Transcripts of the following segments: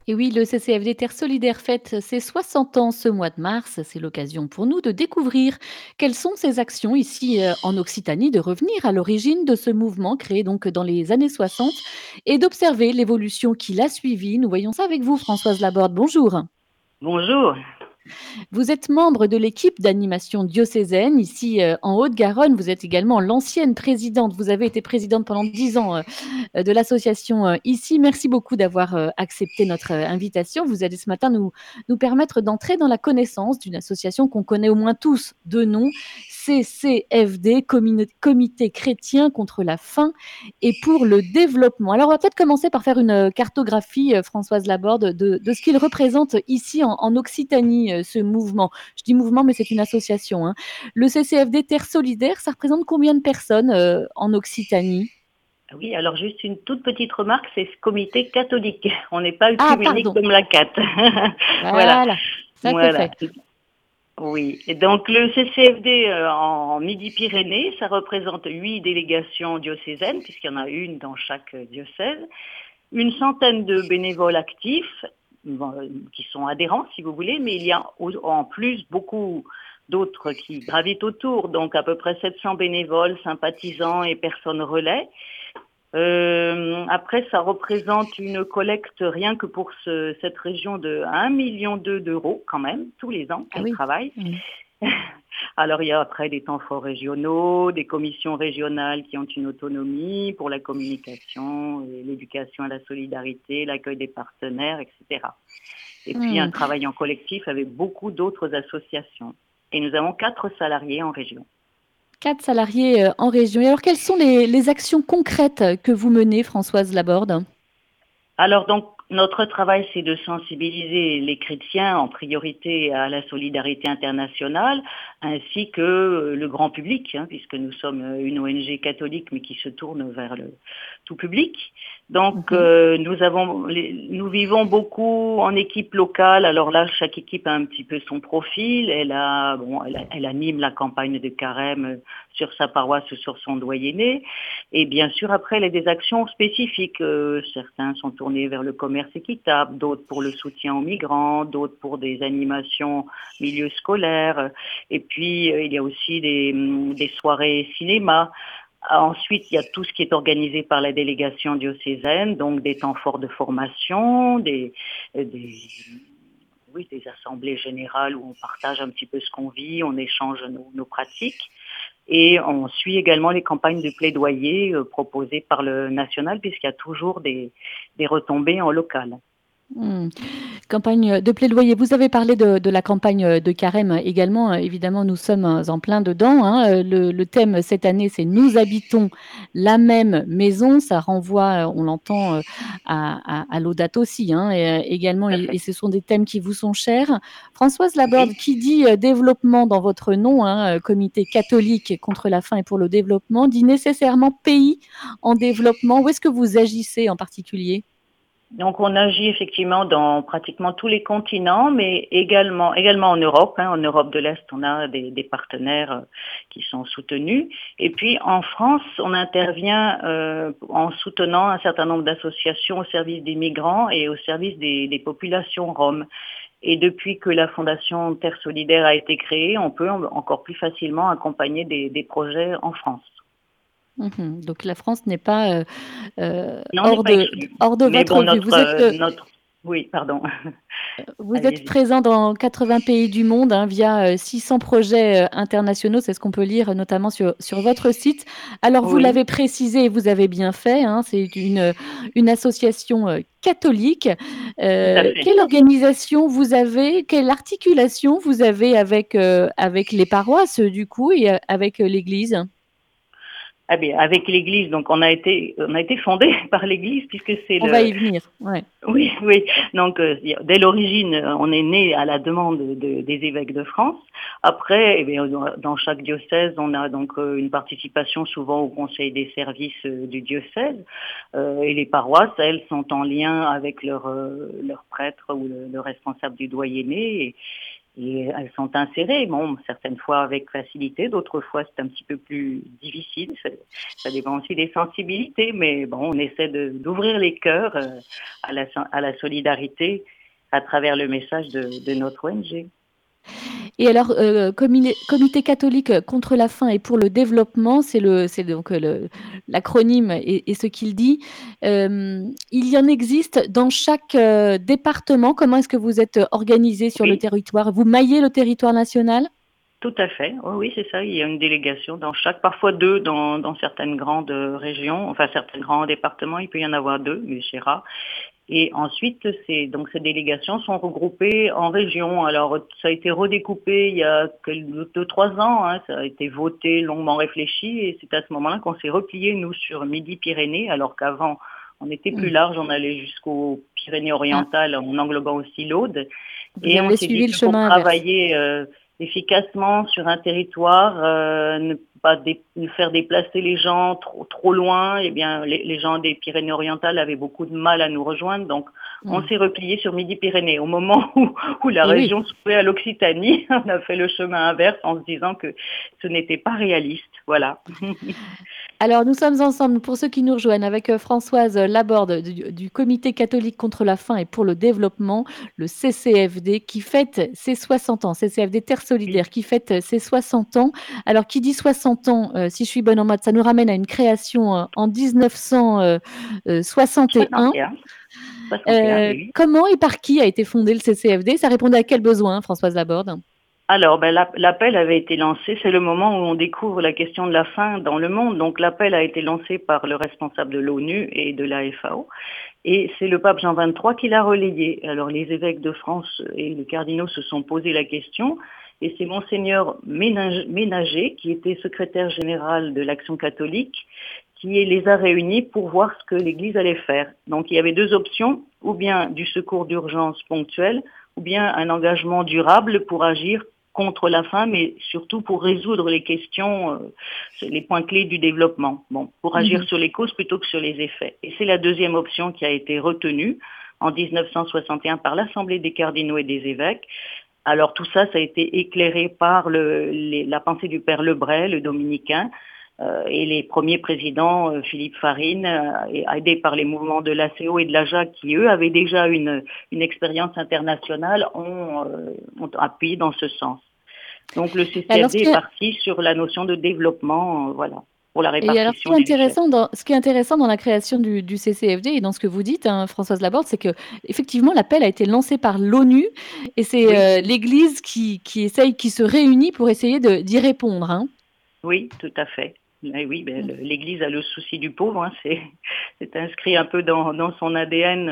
Et oui, le CCFD Terre Solidaire fête ses 60 ans ce mois de mars. C'est l'occasion pour nous de découvrir quelles sont ses actions ici en Occitanie, de revenir à l'origine de ce mouvement créé donc dans les années 60 et d'observer l'évolution qui l'a suivi. Nous voyons ça avec vous, Françoise Laborde. Bonjour. Bonjour. Vous êtes membre de l'équipe d'animation diocésaine ici en Haute-Garonne. Vous êtes également l'ancienne présidente. Vous avez été présidente pendant 10 ans de l'association ici. Merci beaucoup d'avoir accepté notre invitation. Vous allez ce matin nous permettre d'entrer dans la connaissance d'une association qu'on connaît au moins tous de nom, CCFD, Comité chrétien contre la faim et pour le développement. Alors, on va peut-être commencer par faire une cartographie, Françoise Laborde, de ce qu'il représente ici en Occitanie, ce mouvement. Je dis mouvement, mais c'est une association, hein. Le CCFD Terre Solidaire, ça représente combien de personnes en Occitanie? Oui, alors juste une toute petite remarque, c'est ce comité catholique. On n'est pas Ah, œcuménique pardon. comme la CAT. Voilà, Voilà, ça c'est voilà. fait. Oui. Et donc le CCFD en Midi-Pyrénées, ça représente 8 délégations diocésaines, puisqu'il y en a une dans chaque diocèse, une centaine de bénévoles actifs, bon, qui sont adhérents si vous voulez, mais il y a en plus beaucoup d'autres qui gravitent autour, donc à peu près 700 bénévoles, sympathisants et personnes relais. Après, ça représente une collecte rien que pour cette région de 1,2 million d'euros quand même, tous les ans Ah qu'elle oui. travaille. Mmh. Alors, il y a après des temps forts régionaux, des commissions régionales qui ont une autonomie pour la communication, et l'éducation à la solidarité, l'accueil des partenaires, etc. Et puis, un Mmh. travail en collectif avec beaucoup d'autres associations. Et nous avons 4 salariés en région. 4 salariés en région. Et alors, quelles sont les actions concrètes que vous menez, Françoise Laborde? Alors donc, notre travail, c'est de sensibiliser les chrétiens en priorité à la solidarité internationale, ainsi que le grand public, hein, puisque nous sommes une ONG catholique, mais qui se tourne vers le tout public. Donc, Mhm. nous vivons beaucoup en équipe locale. Alors là, chaque équipe a un petit peu son profil. Elle anime la campagne de carême sur sa paroisse ou sur son doyenné. Et bien sûr, après, il y a des actions spécifiques. Certains sont tournés vers le commerce équitable, d'autres pour le soutien aux migrants, d'autres pour des animations milieu scolaire. Et puis, il y a aussi des soirées cinéma. Ensuite, il y a tout ce qui est organisé par la délégation diocésaine, donc des temps forts de formation, des, oui, des assemblées générales où on partage un petit peu ce qu'on vit, on échange nos pratiques. Et on suit également les campagnes de plaidoyer proposées par le national, puisqu'il y a toujours des retombées en local. Mmh. Campagne de plaidoyer. Vous avez parlé de la campagne de carême également. Évidemment, nous sommes en plein dedans, hein. Le thème cette année, c'est Nous habitons la même maison. Ça renvoie, on l'entend, à Laudato aussi, hein, également, Tout à et fait. ce sont des thèmes qui vous sont chers. Françoise Laborde, Oui. qui dit développement dans votre nom, hein, comité catholique contre la faim et pour le développement, dit nécessairement pays en développement. Où est-ce que vous agissez en particulier? Donc on agit effectivement dans pratiquement tous les continents, mais également en Europe. Hein. En Europe de l'Est, on a des partenaires qui sont soutenus. Et puis en France, on intervient en soutenant un certain nombre d'associations au service des migrants et au service des populations roms. Et depuis que la Fondation Terre Solidaire a été créée, on peut encore plus facilement accompagner des projets en France. Mmh. Donc la France n'est pas, Non, on n'est pas exclu. hors de Mais votre bon, vue. oui, pardon. Vous êtes Allez-y. présent dans 80 pays du monde, hein, via 600 projets internationaux, c'est ce qu'on peut lire notamment sur votre site. Alors vous Oui, l'avez précisé et vous avez bien fait, hein, c'est une association catholique. tout à fait. Quelle organisation vous avez, quelle articulation vous avez avec les paroisses du coup et avec l'Église? Ah bien, avec l'Église, donc on a été fondé par l'Église puisque c'est On va le. y venir. Ouais. Oui, oui. Donc dès l'origine, on est né à la demande des évêques de France. Après, eh bien, dans chaque diocèse, on a donc une participation souvent au conseil des services du diocèse. Et les paroisses, elles, sont en lien avec leur prêtre ou le responsable du doyenné. et elles sont insérées. Bon, certaines fois avec facilité, d'autres fois c'est un petit peu plus difficile. Ça dépend aussi des sensibilités, mais bon, on essaie d'ouvrir les cœurs à la solidarité à travers le message de notre ONG. Et alors, Comité catholique contre la faim et pour le développement, c'est donc l'acronyme et ce qu'il dit. Il y en existe dans chaque département. Comment est-ce que vous êtes organisé sur le Oui, territoire? Vous maillez le territoire national? tout à fait. Oui, oui, c'est ça. Il y a une délégation dans chaque, parfois deux dans certaines grandes régions, enfin certains grands départements, il peut y en avoir deux, mais c'est rare. Et ensuite, donc ces délégations sont regroupées en régions. Alors, ça a été redécoupé il y a 2, 3 ans. Hein, ça a été voté, longuement réfléchi, et c'est à ce moment-là qu'on s'est replié, nous, sur Midi-Pyrénées, alors qu'avant, on était plus Mmh. large, on allait jusqu'aux Ah, Pyrénées-Orientales en englobant aussi l'Aude. vous Et on avez s'est dit suivi le que pour chemin inverse. travailler efficacement sur un territoire, ne pas faire déplacer les gens trop loin, eh bien, les gens des Pyrénées-Orientales avaient beaucoup de mal à nous rejoindre. Donc, on Mmh. s'est replié sur Midi-Pyrénées. Au moment où la Et oui. région s'ouvrait à l'Occitanie, on a fait le chemin inverse en se disant que ce n'était pas réaliste. Voilà. Alors, nous sommes ensemble, pour ceux qui nous rejoignent, avec Françoise Laborde du Comité catholique contre la faim et pour le développement, le CCFD, qui fête ses 60 ans, CCFD Terre Oui. Solidaire, qui fête ses 60 ans. Alors, qui dit 60 ans, si je suis bonne en maths, ça nous ramène à une création en 1961. 61. 61, oui. Oui. Comment et par qui a été fondé le CCFD? Ça répondait à quel besoin, Françoise Laborde? Alors, ben, l'appel avait été lancé, c'est le moment où on découvre la question de la faim dans le monde. Donc, l'appel a été lancé par le responsable de l'ONU et de la FAO. Et c'est le pape Jean XXIII qui l'a relayé. Alors, les évêques de France et les cardinaux se sont posé la question. Et c'est Monseigneur Ménager, qui était secrétaire général de l'Action catholique, qui les a réunis pour voir ce que l'Église allait faire. Donc, il y avait deux options, ou bien du secours d'urgence ponctuel, ou bien un engagement durable pour agir contre la faim, mais surtout pour résoudre les questions, les points clés du développement. Bon, pour agir Mhm. sur les causes plutôt que sur les effets. Et c'est la deuxième option qui a été retenue en 1961 par l'Assemblée des cardinaux et des évêques. Alors tout ça, ça a été éclairé par la pensée du père Lebray, le dominicain, et les premiers présidents, Philippe Farine, et aidés par les mouvements de l'ACO et de l'AJAC, qui eux avaient déjà une expérience internationale, ont appuyé dans ce sens. Donc le Alors, CCFD est parti sur la notion de développement, voilà, pour la et alors, répartition des richesses. ce qui est intéressant dans la création du CCFD et dans ce que vous dites, hein, Françoise Laborde, c'est que effectivement l'appel a été lancé par l'ONU et c'est Oui, l'Église qui se réunit pour essayer d'y répondre. Hein. oui, tout à fait. Et oui, ben, l'Église a le souci du pauvre, hein, c'est inscrit un peu dans son ADN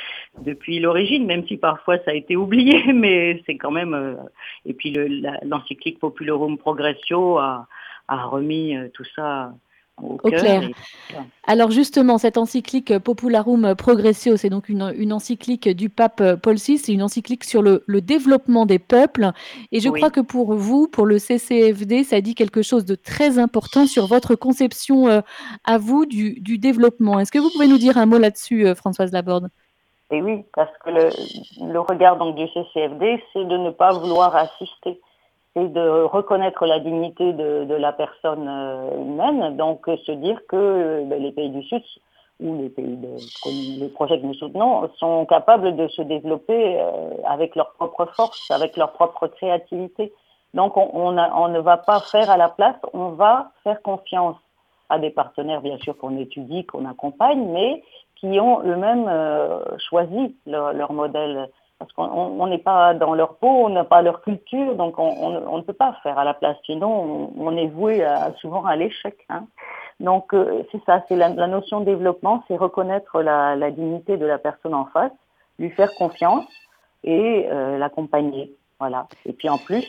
depuis l'origine, même si parfois ça a été oublié, mais c'est quand même. Et puis l'encyclique Populorum Progressio a remis tout ça au Au cœur. clair. Et, voilà. Alors justement, cette encyclique Popularum Progressio, c'est donc une encyclique du pape Paul VI, c'est une encyclique sur le développement des peuples. Et je crois Oui. que pour vous, pour le CCFD, ça dit quelque chose de très important sur votre conception à vous du développement. Est-ce que vous pouvez nous dire un mot là-dessus, Françoise Laborde? Et oui, parce que le regard donc du CCFD, c'est de ne pas vouloir assister, c'est de reconnaître la dignité de la personne humaine, donc se dire que les pays du Sud ou les pays comme les projets que nous soutenons sont capables de se développer avec leur propre force, avec leur propre créativité. Donc on ne va pas faire à la place, on va faire confiance à des partenaires bien sûr qu'on étudie, qu'on accompagne, mais qui ont eux-mêmes choisi leur modèle. Parce qu'on n'est pas dans leur peau, on n'a pas leur culture, donc on ne peut pas faire à la place. Sinon, on est voué souvent à l'échec. Hein. Donc c'est ça, c'est la notion de développement, c'est reconnaître la dignité de la personne en face, lui faire confiance et l'accompagner. Voilà. Et puis en plus,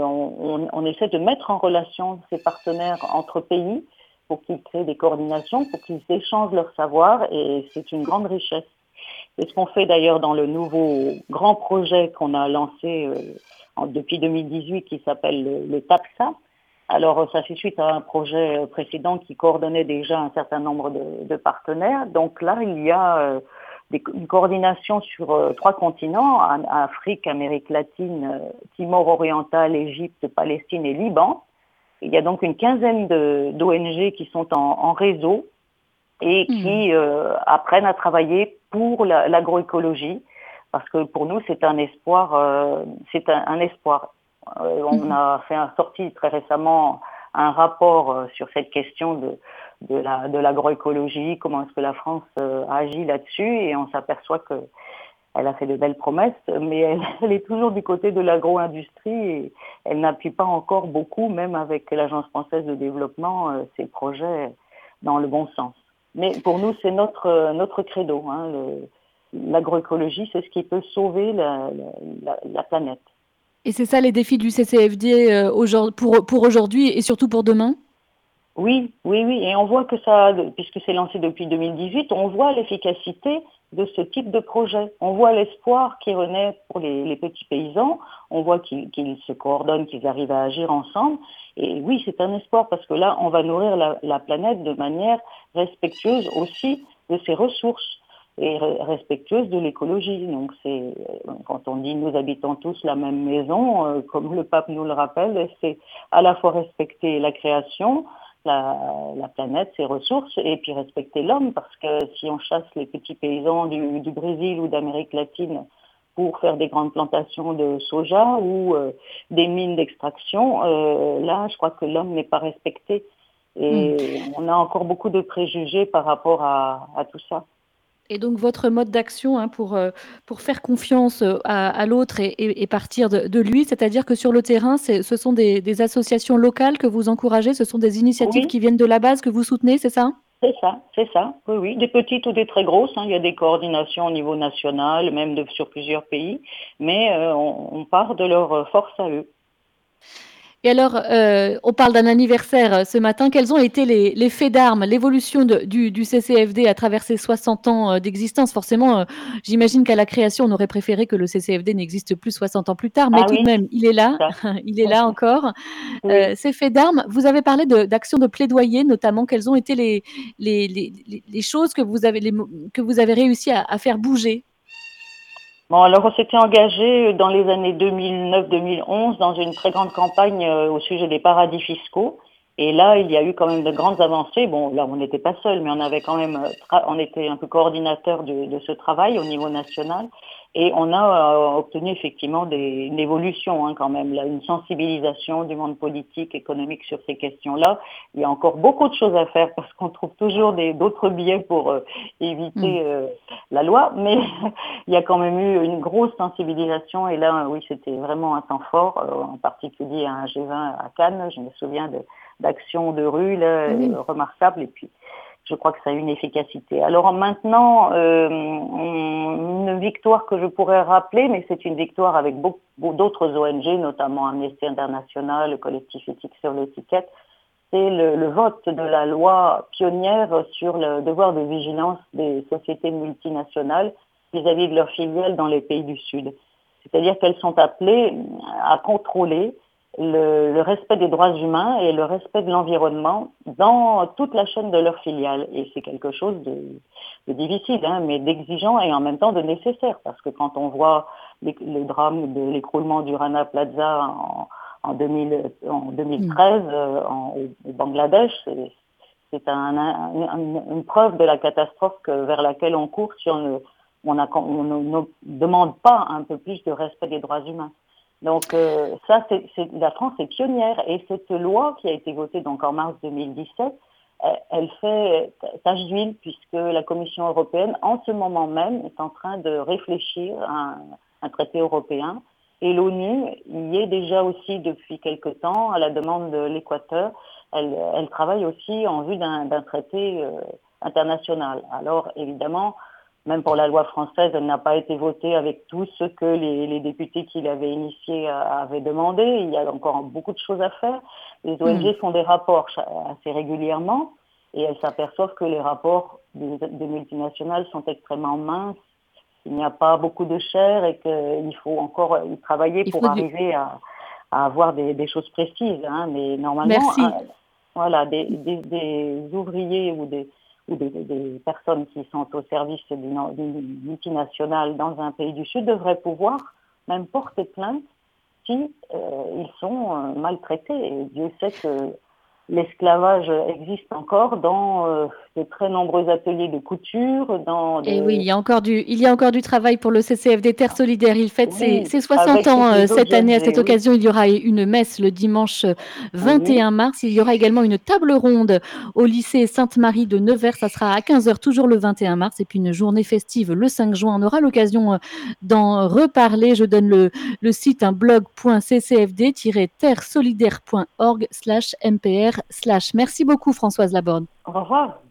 on essaie de mettre en relation ces partenaires entre pays pour qu'ils créent des coordinations, pour qu'ils échangent leur savoir, et c'est une grande richesse. C'est ce qu'on fait d'ailleurs dans le nouveau grand projet qu'on a lancé depuis 2018 qui s'appelle le TAPSA. Alors ça fait suite à un projet précédent qui coordonnait déjà un certain nombre de partenaires. Donc là, il y a une coordination sur 3 continents, Afrique, Amérique latine, Timor oriental, Égypte, Palestine et Liban. Il y a donc une quinzaine d'ONG qui sont en réseau et qui apprennent à travailler pour l'agroécologie, parce que pour nous c'est un espoir. On a sorti très récemment un rapport sur cette question de l'agroécologie, comment est-ce que la France agit là-dessus, et on s'aperçoit que elle a fait de belles promesses, mais elle est toujours du côté de l'agro-industrie et elle n'appuie pas encore beaucoup, même avec l'Agence française de développement, ses projets dans le bon sens. Mais pour nous, c'est notre credo. Hein, l'agroécologie, c'est ce qui peut sauver la planète. Et c'est ça les défis du CCFD pour aujourd'hui et surtout pour demain? Oui. Et on voit que ça, puisque c'est lancé depuis 2018, on voit l'efficacité de ce type de projet. On voit l'espoir qui renaît pour les petits paysans. On voit qu'ils se coordonnent, qu'ils arrivent à agir ensemble. Et oui, c'est un espoir parce que là, on va nourrir la planète de manière respectueuse aussi de ses ressources et respectueuse de l'écologie. Donc quand on dit nous habitons tous la même maison, comme le pape nous le rappelle, c'est à la fois respecter la création, la planète, ses ressources, et puis respecter l'homme, parce que si on chasse les petits paysans du Brésil ou d'Amérique latine pour faire des grandes plantations de soja ou des mines d'extraction, là, je crois que l'homme n'est pas respecté. Et on a encore beaucoup de préjugés par rapport à tout ça. Et donc votre mode d'action pour faire confiance à l'autre et partir de lui, c'est-à-dire que sur le terrain, ce sont des associations locales que vous encouragez, ce sont des initiatives qui viennent de la base que vous soutenez, c'est ça? C'est ça, oui, des petites ou des très grosses. Il y a des coordinations au niveau national, même sur plusieurs pays, mais on part de leur force à eux. Et alors, on parle d'un anniversaire ce matin. Quels ont été les faits d'armes, l'évolution du CCFD à travers ses 60 ans d'existence? Forcément, j'imagine qu'à la création, on aurait préféré que le CCFD n'existe plus 60 ans plus tard, mais tout de même, il est là, il est là encore. Ces faits d'armes, vous avez parlé d'actions de plaidoyer, notamment. Quelles ont été les choses que vous avez réussi à faire bouger? Bon, alors on s'était engagé dans les années 2009-2011 dans une très grande campagne au sujet des paradis fiscaux. Et là, il y a eu quand même de grandes avancées. Bon, là, on n'était pas seul, mais on avait quand même, on était un peu coordinateur de ce travail au niveau national. Et on a obtenu effectivement une évolution quand même, là, une sensibilisation du monde politique, économique sur ces questions-là. Il y a encore beaucoup de choses à faire parce qu'on trouve toujours d'autres biais pour éviter la loi, mais il y a quand même eu une grosse sensibilisation. Et là, oui, c'était vraiment un temps fort, en particulier à un G20 à Cannes. Je me souviens d'actions de rue là, remarquables. Et puis, je crois que ça a une efficacité. Alors maintenant, une victoire que je pourrais rappeler, mais c'est une victoire avec beaucoup d'autres ONG, notamment Amnesty International, le collectif éthique sur l'étiquette, c'est le vote de la loi pionnière sur le devoir de vigilance des sociétés multinationales vis-à-vis de leurs filiales dans les pays du Sud. C'est-à-dire qu'elles sont appelées à contrôler le respect des droits humains et le respect de l'environnement dans toute la chaîne de leurs filiales. Et c'est quelque chose de difficile, mais d'exigeant et en même temps de nécessaire. Parce que quand on voit le drame de l'écroulement du Rana Plaza en 2013 au Bangladesh, c'est une preuve de la catastrophe vers laquelle on court si on ne demande pas un peu plus de respect des droits humains. Donc la France est pionnière et cette loi qui a été votée donc en mars 2017, elle fait tache d'huile puisque la Commission européenne en ce moment même est en train de réfléchir à un traité européen et l'ONU y est déjà aussi depuis quelque temps à la demande de l'Équateur. Elle travaille aussi en vue d'un traité international. Alors évidemment, même pour la loi française, elle n'a pas été votée avec tout ce que les députés qui l'avaient initiée avaient demandé. Il y a encore beaucoup de choses à faire. Les ONG font des rapports assez régulièrement et elles s'aperçoivent que les rapports des multinationales sont extrêmement minces. Il n'y a pas beaucoup de chair et qu'il faut encore y travailler pour arriver à avoir des choses précises. Mais normalement, voilà, des ouvriers ou ou des personnes qui sont au service d'une multinationale dans un pays du Sud devraient pouvoir même porter plainte si ils sont maltraités. Et Dieu sait que l'esclavage existe encore dans de très nombreux ateliers de couture, dans Et oui, des... il y a encore du travail pour le CCFD Terre Solidaire. Il fête Oui, ses 60 avec ans toutes les autres cette année. À cette ONG, oui. occasion, il y aura une messe le dimanche Oui, 21 mars. Il y aura également une table ronde au lycée Sainte-Marie de Nevers. Ça sera à 15 heures, toujours le 21 mars. Et puis une journée festive le 5 juin. On aura l'occasion d'en reparler. Je donne le site blog.ccfd-terresolidaire.org/mpr/. Merci beaucoup, Françoise Laborde. au revoir.